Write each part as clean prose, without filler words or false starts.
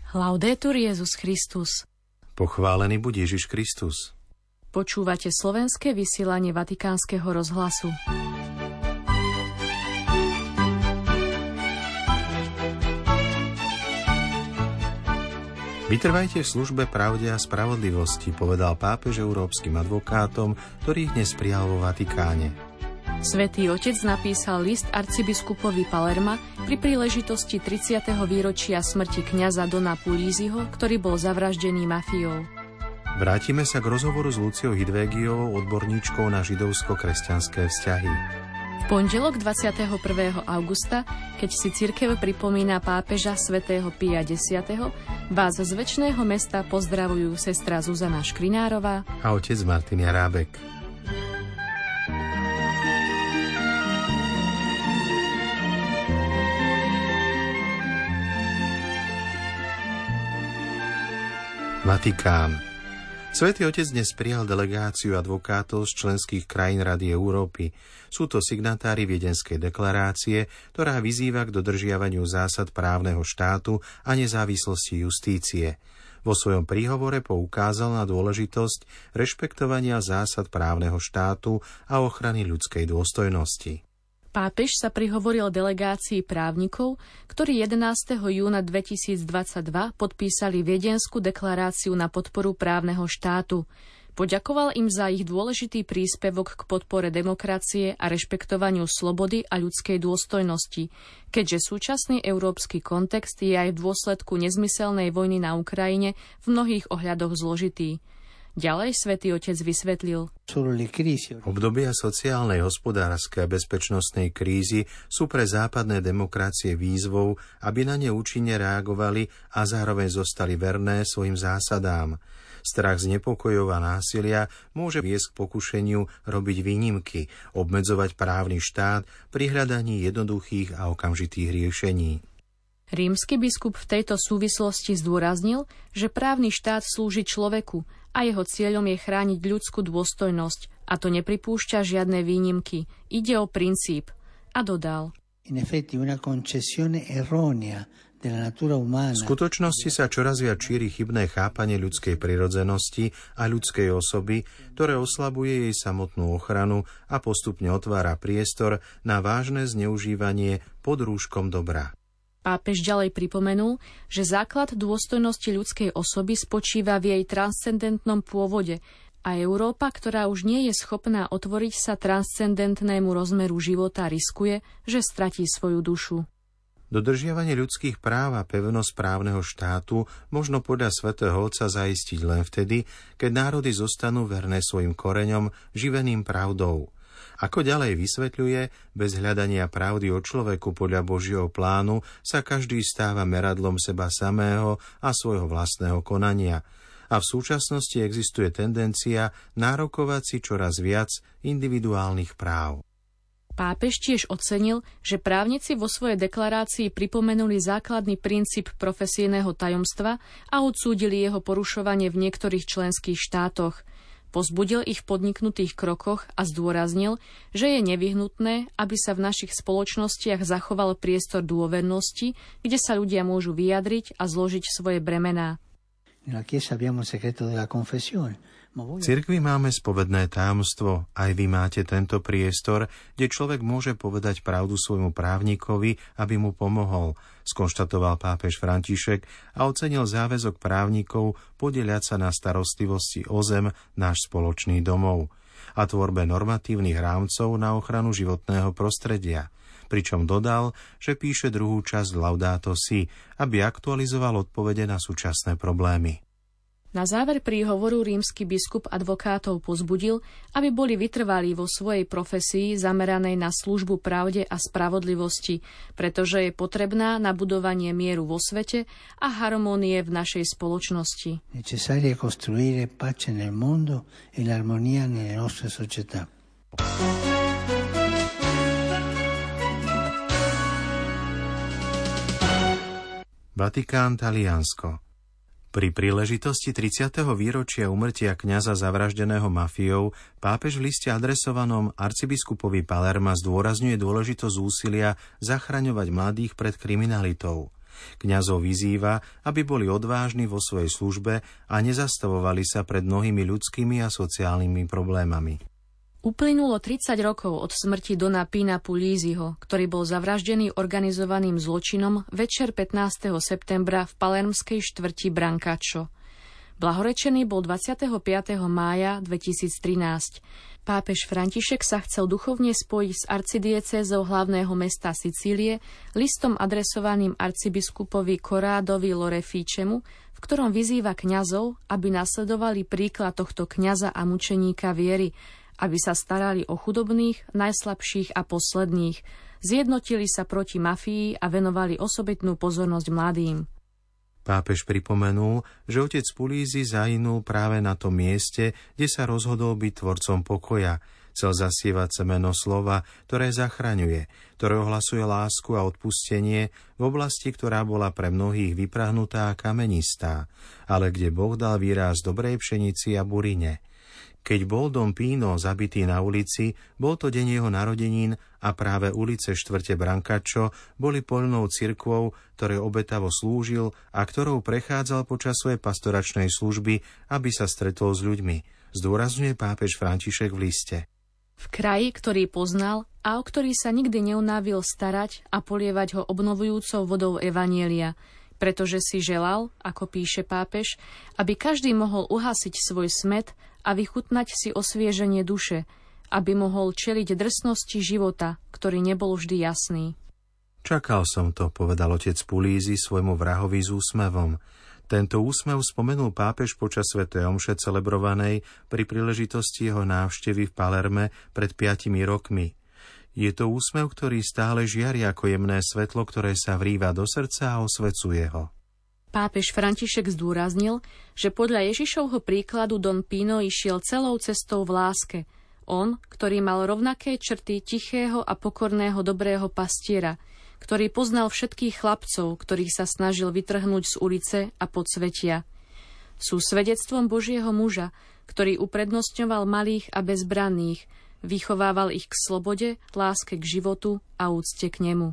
Laudetur Jesus Christus. Pochválený buď Ježiš Kristus. Počúvate slovenské vysielanie Vatikánskeho rozhlasu. Vytrvajte v službe pravde a spravodlivosti, povedal pápež európskym advokátom, ktorých dnes prijal vo Vatikáne. Svätý Otec napísal list arcibiskupovi Palerma pri príležitosti 30. výročia smrti kňaza Dona Pulíziho, ktorý bol zavraždený mafiou. Vrátime sa k rozhovoru s Luciou Hidvégiovou, odborníčkou na židovsko-kresťanské vzťahy. V pondelok 21. augusta, keď si cirkev pripomína pápeža svätého Pia X, vás z večného mesta pozdravujú sestra Zuzana Škrinárová a otec Martin Jarábek. Vatikán. Svätý Otec dnes prijal delegáciu advokátov z členských krajín Rady Európy. Sú to signatári Viedenskej deklarácie, ktorá vyzýva k dodržiavaniu zásad právneho štátu a nezávislosti justície. Vo svojom príhovore poukázal na dôležitosť rešpektovania zásad právneho štátu a ochrany ľudskej dôstojnosti. Pápež sa prihovoril delegácii právnikov, ktorí 11. júna 2022 podpísali Viedenskú deklaráciu na podporu právneho štátu. Poďakoval im za ich dôležitý príspevok k podpore demokracie a rešpektovaniu slobody a ľudskej dôstojnosti, keďže súčasný európsky kontext je aj v dôsledku nezmyselnej vojny na Ukrajine v mnohých ohľadoch zložitý. Ďalej Svätý Otec vysvetlil. Obdobia sociálnej, hospodárskej a bezpečnostnej krízy sú pre západné demokracie výzvou, aby na ne účinne reagovali a zároveň zostali verné svojim zásadám. Strach z nepokojov a násilia môže viesť k pokušeniu robiť výnimky, obmedzovať právny štát pri hľadaní jednoduchých a okamžitých riešení. Rímsky biskup v tejto súvislosti zdôraznil, že právny štát slúži človeku a jeho cieľom je chrániť ľudskú dôstojnosť, a to nepripúšťa žiadne výnimky. Ide o princíp. A dodal. V skutočnosti sa čoraz viac šíri chybné chápanie ľudskej prirodzenosti a ľudskej osoby, ktoré oslabuje jej samotnú ochranu a postupne otvára priestor na vážne zneužívanie pod rúškom dobra. Pápež ďalej pripomenul, že základ dôstojnosti ľudskej osoby spočíva v jej transcendentnom pôvode a Európa, ktorá už nie je schopná otvoriť sa transcendentnému rozmeru života, riskuje, že stratí svoju dušu. Dodržiavanie ľudských práv a pevnosť právneho štátu možno podľa svätého Otca zaistiť len vtedy, keď národy zostanú verné svojim koreňom, živeným pravdou. Ako ďalej vysvetľuje, bez hľadania pravdy o človeku podľa Božieho plánu sa každý stáva meradlom seba samého a svojho vlastného konania. A v súčasnosti existuje tendencia nárokovať si čoraz viac individuálnych práv. Pápež tiež ocenil, že právnici vo svojej deklarácii pripomenuli základný princíp profesijného tajomstva a odsúdili jeho porušovanie v niektorých členských štátoch. Pozbudil ich v podniknutých krokoch a zdôraznil, že je nevyhnutné, aby sa v našich spoločnostiach zachoval priestor dôvernosti, kde sa ľudia môžu vyjadriť a zložiť svoje bremená. V cirkvi máme spovedné tajomstvo, aj vy máte tento priestor, kde človek môže povedať pravdu svojmu právnikovi, aby mu pomohol, skonštatoval pápež František a ocenil záväzok právnikov podieľať sa na starostlivosti o zem, náš spoločný domov, a tvorbe normatívnych rámcov na ochranu životného prostredia. Pričom dodal, že píše druhú časť Laudato Si, aby aktualizoval odpovede na súčasné problémy. Na záver príhovoru rímsky biskup advokátov pozbudil, aby boli vytrvalí vo svojej profesii zameranej na službu pravde a spravodlivosti, pretože je potrebná na budovanie mieru vo svete a harmónie v našej spoločnosti. Necessarie costruire pace nel mondo e l'armonia nelle nostre società. Vatikán, Taliansko. Pri príležitosti 30. výročia úmrtia kňaza zavraždeného mafiou pápež v liste adresovanom arcibiskupovi Palerma zdôrazňuje dôležitosť úsilia zachraňovať mladých pred kriminalitou. Kňazov vyzýva, aby boli odvážni vo svojej službe a nezastavovali sa pred mnohými ľudskými a sociálnymi problémami. Uplynulo 30 rokov od smrti Dona Pina Puglisiho, ktorý bol zavraždený organizovaným zločinom večer 15. septembra v palermskej štvrti Brancaccio. Blahorečený bol 25. mája 2013. Pápež František sa chcel duchovne spojiť s arcidiecézou hlavného mesta Sicílie listom adresovaným arcibiskupovi Corradovi Lorefičemu, v ktorom vyzýva kňazov, aby nasledovali príklad tohto kňaza a mučeníka viery, aby sa starali o chudobných, najslabších a posledných, zjednotili sa proti mafii a venovali osobitnú pozornosť mladým. Pápež pripomenul, že otec Puglisi zahynul práve na tom mieste, kde sa rozhodol byť tvorcom pokoja. Chcel zasievať semeno slova, ktoré zachraňuje, ktoré ohlasuje lásku a odpustenie v oblasti, ktorá bola pre mnohých vyprahnutá a kamenistá, ale kde Boh dal výraz dobrej pšenici a burine. Keď bol Don Pino zabitý na ulici, bol to deň jeho narodenín a práve ulice štvrte Brancaccio boli poľnou cirkvou, ktorej obetavo slúžil a ktorou prechádzal počas svojej pastoračnej služby, aby sa stretol s ľuďmi, zdôrazňuje pápež František v liste. V kraji, ktorý poznal a o ktorý sa nikdy neunávil starať a polievať ho obnovujúcou vodou evanjelia, pretože si želal, ako píše pápež, aby každý mohol uhasiť svoj smäd a vychutnať si osvieženie duše, aby mohol čeliť drsnosti života, ktorý nebol vždy jasný. Čakal som to, povedal otec Puglisi svojmu vrahovi s úsmevom. Tento úsmev spomenul pápež počas svätej omše celebrovanej pri príležitosti jeho návštevy v Palerme pred 5 rokmi. Je to úsmev, ktorý stále žiari ako jemné svetlo, ktoré sa vrýva do srdca a osvecuje ho. Pápež František zdôraznil, že podľa Ježišovho príkladu Don Pino išiel celou cestou v láske. On, ktorý mal rovnaké črty tichého a pokorného dobrého pastiera, ktorý poznal všetkých chlapcov, ktorých sa snažil vytrhnúť z ulice a podsvetia. Sú svedectvom Božieho muža, ktorý uprednostňoval malých a bezbranných, vychovával ich k slobode, láske k životu a úcte k nemu.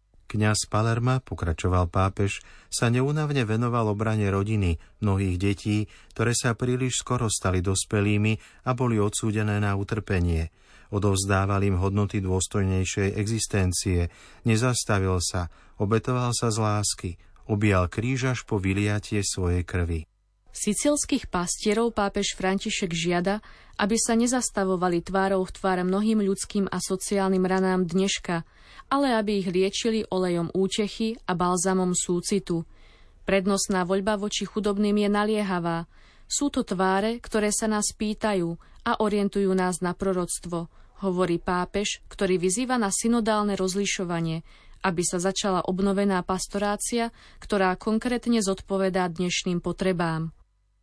Kňaz Palerma, pokračoval pápež, sa neúnavne venoval obrane rodiny, mnohých detí, ktoré sa príliš skoro stali dospelými a boli odsúdené na utrpenie. Odovzdával im hodnoty dôstojnejšej existencie, nezastavil sa, obetoval sa z lásky, objal kríž až po vyliatie svojej krvi. Sicilských pastierov pápež František žiada, aby sa nezastavovali tvárou v tvár mnohým ľudským a sociálnym ranám dneška, ale aby ich liečili olejom útechy a balzamom súcitu. Prednostná voľba voči chudobným je naliehavá. Sú to tváre, ktoré sa nás pýtajú a orientujú nás na proroctvo, hovorí pápež, ktorý vyzýva na synodálne rozlišovanie, aby sa začala obnovená pastorácia, ktorá konkrétne zodpovedá dnešným potrebám.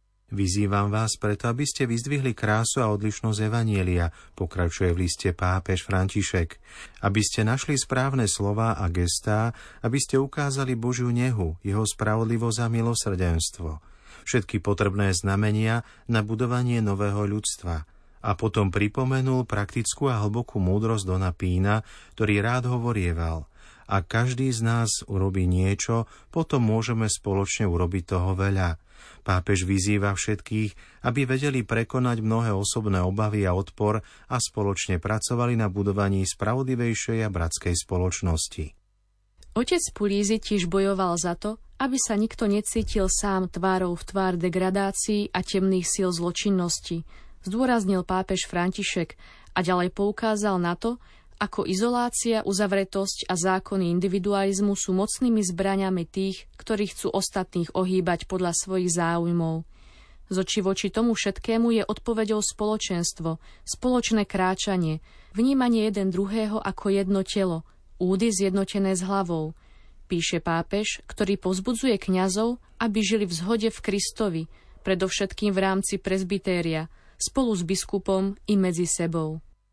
Vyzývam vás preto, aby ste vyzdvihli krásu a odlišnosť evanjelia, pokračuje v liste pápež František, aby ste našli správne slová a gestá, aby ste ukázali Božiu nehu, jeho spravodlivosť a milosrdenstvo, všetky potrebné znamenia na budovanie nového ľudstva. A potom pripomenul praktickú a hlbokú múdrosť Dona Pína, ktorý rád hovorieval: ak každý z nás urobí niečo, potom môžeme spoločne urobiť toho veľa. Pápež vyzýva všetkých, aby vedeli prekonať mnohé osobné obavy a odpor a spoločne pracovali na budovaní spravodlivejšej a bratskej spoločnosti. Otec Puglisi tiež bojoval za to, aby sa nikto necítil sám tvárou v tvár degradácií a temných síl zločinnosti, zdôraznil pápež František a ďalej poukázal na to, ako izolácia, uzavretosť a zákony individualizmu sú mocnými zbraňami tých, ktorí chcú ostatných ohýbať podľa svojich záujmov. Z očí voči tomu všetkému je odpoveďou spoločenstvo, spoločné kráčanie, vnímanie jeden druhého ako jedno telo, údy zjednotené s hlavou, píše pápež, ktorý povzbudzuje kňazov, aby žili v zhode v Kristovi, predovšetkým v rámci presbytéria, spolu s biskupom i medzi sebou.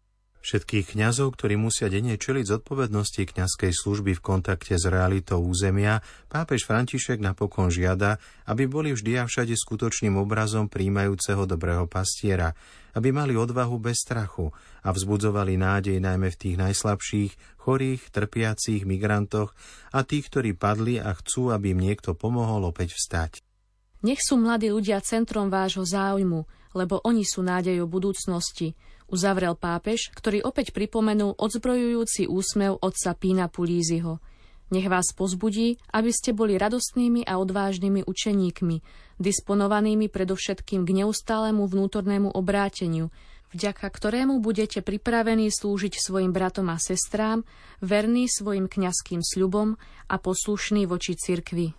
Všetkých kňazov, ktorí musia denne čeliť zodpovednosti kňazskej služby v kontakte s realitou územia, pápež František napokon žiada, aby boli vždy a všade skutočným obrazom prijímajúceho dobrého pastiera, aby mali odvahu bez strachu a vzbudzovali nádej najmä v tých najslabších, chorých, trpiacich migrantoch a tých, ktorí padli a chcú, aby im niekto pomohol opäť vstať. Nech sú mladí ľudia centrom vášho záujmu, lebo oni sú nádejou budúcnosti, uzavrel pápež, ktorý opäť pripomenul odzbrojujúci úsmev otca Pína Pulíziho. Nech vás pozbudí, aby ste boli radostnými a odvážnymi učeníkmi, disponovanými predovšetkým k neustálemu vnútornému obráteniu, vďaka ktorému budete pripravení slúžiť svojim bratom a sestrám, verní svojim kňazským sľubom a poslušní voči cirkvi.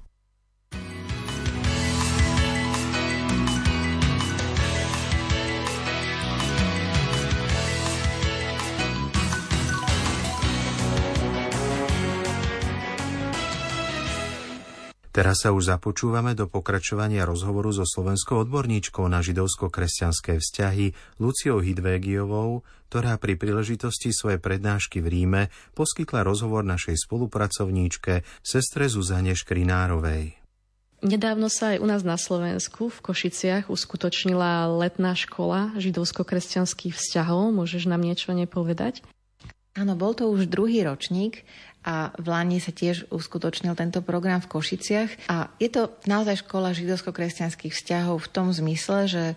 Teraz sa už započúvame do pokračovania rozhovoru so slovenskou odborníčkou na židovsko-kresťanské vzťahy Luciou Hidvégiovou, ktorá pri príležitosti svojej prednášky v Ríme poskytla rozhovor našej spolupracovníčke, sestre Zuzane Škrinárovej. Nedávno sa aj u nás na Slovensku v Košiciach uskutočnila letná škola židovsko-kresťanských vzťahov. Môžeš nám niečo nepovedať? Áno, bol to už druhý ročník. A v Lani sa tiež uskutočnil tento program v Košiciach. A je to naozaj škola židovsko-kresťanských vzťahov v tom zmysle, že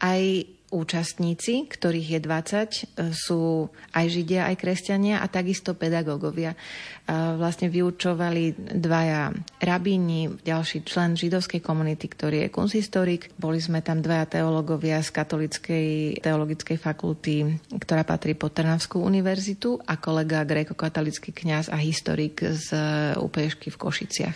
aj účastníci, ktorých je 20, sú aj židia, aj kresťania a takisto pedagógovia. Vlastne vyučovali dvaja rabíni, ďalší člen židovskej komunity, ktorý je kunsthistorik. Boli sme tam dvaja teológovia z Katolíckej teologickej fakulty, ktorá patrí pod Trnavskú univerzitu, a kolega gréko-katolícky kňaz a historik z UPŠ v Košiciach.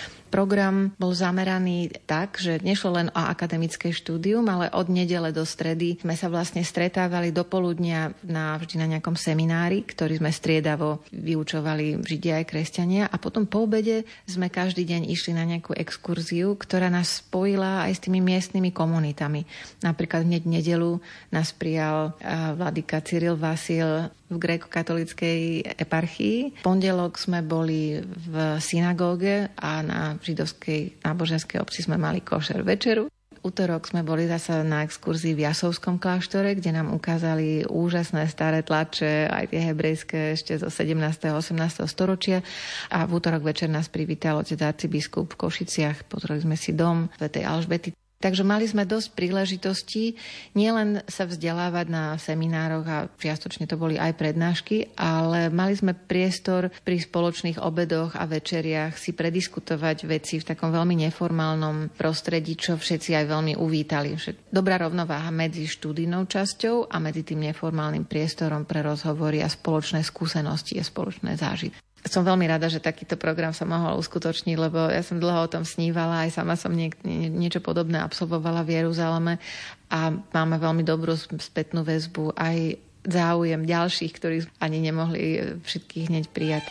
Program bol zameraný tak, že nešlo len o akademické štúdium, ale od nedele do stredy sme sa vlastne stretávali do poludnia vždy na nejakom seminári, ktorý sme striedavo vyučovali židia aj kresťania, a potom po obede sme každý deň išli na nejakú exkurziu, ktorá nás spojila aj s tými miestnymi komunitami. Napríklad hneď nedeľu nás prijal vladyka Cyril Vasil v gréko-katolíckej eparchii. V pondelok sme boli v synagóge a na židovskej náboženskej obci sme mali košer večeru. Utorok sme boli zasa na exkurzii v Jasovskom kláštore, kde nám ukázali úžasné staré tlače, aj tie hebrejské ešte zo 17. a 18. storočia. A v útorok večer nás privítal otec arcibiskup v Košiciach. Pozreli sme si dom svätej Alžbety. Takže mali sme dosť príležitostí nielen sa vzdelávať na seminároch, a čiastočne to boli aj prednášky, ale mali sme priestor pri spoločných obedoch a večeriach si prediskutovať veci v takom veľmi neformálnom prostredí, čo všetci aj veľmi uvítali. Dobrá rovnováha medzi študijnou časťou a medzi tým neformálnym priestorom pre rozhovory a spoločné skúsenosti a spoločné zážitky. Som veľmi rada, že takýto program sa mohol uskutočniť, lebo ja som dlho o tom snívala, aj sama som niečo podobné absolvovala v Jeruzaleme a máme veľmi dobrú spätnú väzbu, aj záujem ďalších, ktorí ani nemohli všetkých hneď prijať.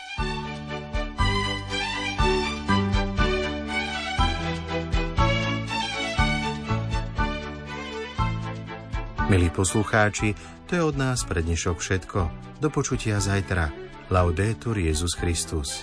Milí poslucháči, to je od nás pre dnešok všetko. Do počutia zajtra. Laudetur Jesus Christus.